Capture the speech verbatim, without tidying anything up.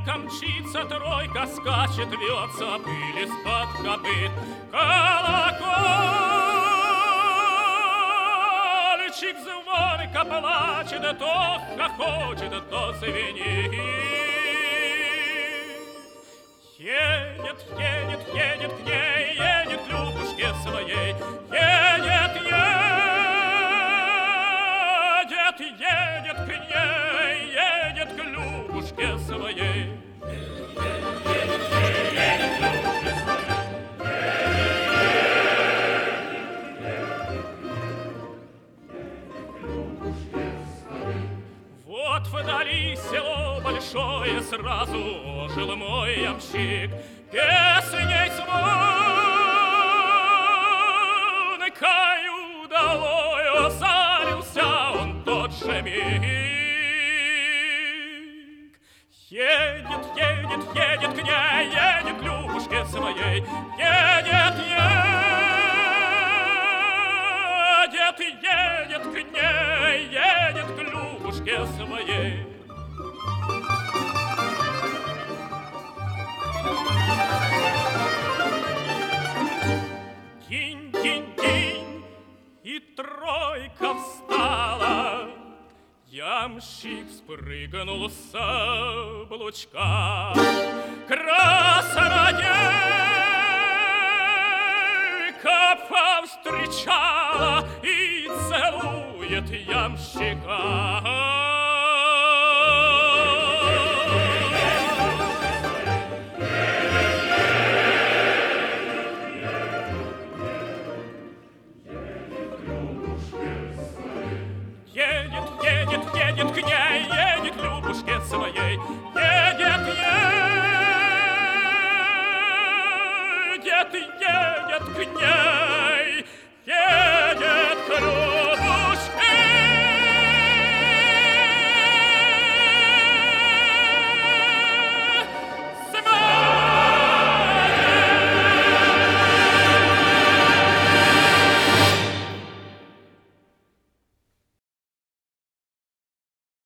Тройка мчится, тройка скачет, вьется пыль из-под копыт. Колокольчик звонко плачет, то хохочет, то звенит. Едет, едет, едет к ней, едет к Любушке своей. Едет, едет, едет к ней, едет к Любушке своей. Вот вдали село большое, сразу ожил мой ямщик. Песней звонкою долою залился он тот же миг. Едет, едет, едет к ней, едет к Любушке своей. Едет, едет, едет к ней, едет к Любушке своей. Кинь, кинь, кинь, и тройка встала. Ямщик спрыгнул с облучка. Красная девка повстречала и целует ямщика. Едет, едет, едет к ней, едет к Любушке своей. Едет, едет, едет к ней.